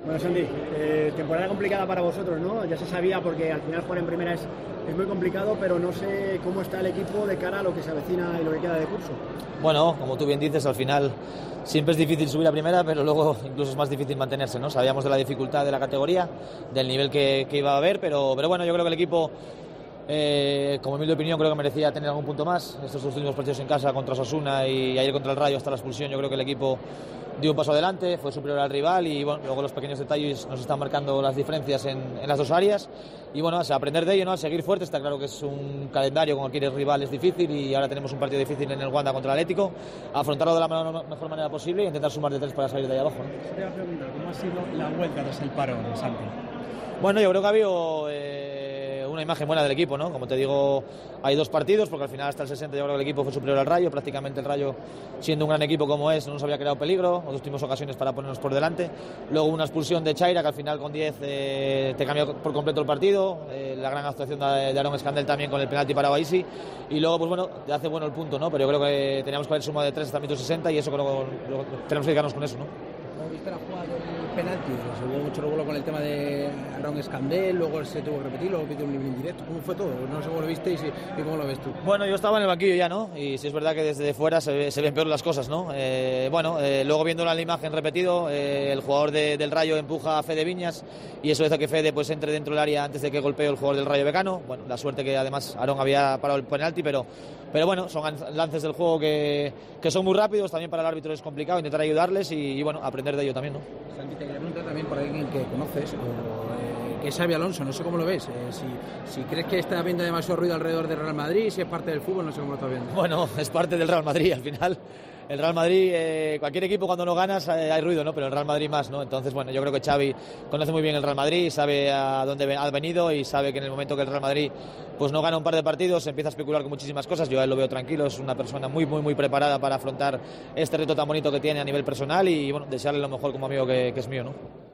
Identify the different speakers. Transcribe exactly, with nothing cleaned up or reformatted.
Speaker 1: Bueno, Santi, eh, temporada complicada para vosotros, ¿no? Ya se sabía porque al final jugar en primera es, es muy complicado, pero no sé cómo está el equipo de cara a lo que se avecina y lo que queda de curso.
Speaker 2: Bueno, como tú bien dices, al final siempre es difícil subir a primera, pero luego incluso es más difícil mantenerse, ¿no? Sabíamos de la dificultad de la categoría, del nivel que, que iba a haber, pero, pero bueno, yo creo que el equipo, eh, como en mi opinión, creo que merecía tener algún punto más. Estos dos últimos partidos en casa contra Osasuna y ayer contra el Rayo hasta la expulsión, yo creo que el equipo dio un paso adelante, fue superior al rival y bueno, luego los pequeños detalles nos están marcando las diferencias en, en las dos áreas y bueno, a aprender de ello, ¿no? A seguir fuerte. Está claro que es un calendario con cualquier rival es difícil y ahora tenemos un partido difícil en el Wanda contra el Atlético, a afrontarlo de la mejor manera posible e intentar sumar de tres para salir de ahí abajo, ¿no?
Speaker 3: Te voy a preguntar, ¿cómo ha sido la vuelta tras el paro, Santi?
Speaker 2: Bueno, yo creo que ha habido eh, una imagen buena del equipo, ¿no? Como te digo, hay dos partidos, porque al final hasta el sesenta yo creo que el equipo fue superior al Rayo, prácticamente el Rayo, siendo un gran equipo como es, no nos había creado peligro, otras tuvimos ocasiones para ponernos por delante, luego una expulsión de Chaira, que al final con diez eh, te cambió por completo el partido, eh, la gran actuación de, de Aaron Escandel también con el penalti para Baisi, y luego, pues bueno, te hace bueno el punto, ¿no? Pero yo creo que teníamos que haber sumado de tres hasta el minuto sesenta y eso creo que lo, tenemos que dedicarnos con eso, ¿no?
Speaker 3: ¿Cómo viste la jugada del penalti? Se hubo mucho revuelo con el tema de Aaron Escandel, luego se tuvo que repetir, luego pidió un libre indirecto. ¿Cómo fue todo? No sé cómo lo visteis y, y cómo lo ves tú.
Speaker 2: Bueno, yo estaba en el banquillo ya, ¿no? Y sí es verdad que desde fuera se, ve, se ven peor las cosas, ¿no? Eh, bueno, eh, luego viéndolo en la imagen repetido, eh, el jugador de, del Rayo empuja a Fede Viñas y eso hace que Fede pues entre dentro del área antes de que golpee el jugador del Rayo Becano. Bueno, la suerte que además Aaron había parado el penalti, pero, pero bueno, son lances del juego que, que son muy rápidos, también para el árbitro es complicado intentar ayudarles y, y bueno, aprender de ello también, ¿no?
Speaker 3: Santi, te quería preguntar también por alguien que conoces, o, eh, que es Xabi Alonso, no sé cómo lo ves, eh, si, si crees que está habiendo demasiado ruido alrededor del Real Madrid, si es parte del fútbol, no sé cómo lo estás viendo.
Speaker 2: Bueno, es parte del Real Madrid al final. El Real Madrid, eh, cualquier equipo cuando no ganas eh, hay ruido, ¿no? Pero el Real Madrid más, ¿no? Entonces, bueno, yo creo que Xavi conoce muy bien el Real Madrid, sabe a dónde ha venido y sabe que en el momento que el Real Madrid pues no gana un par de partidos se empieza a especular con muchísimas cosas. Yo a él lo veo tranquilo, es una persona muy, muy, muy preparada para afrontar este reto tan bonito que tiene a nivel personal y, bueno, desearle lo mejor como amigo que, que es mío, ¿no?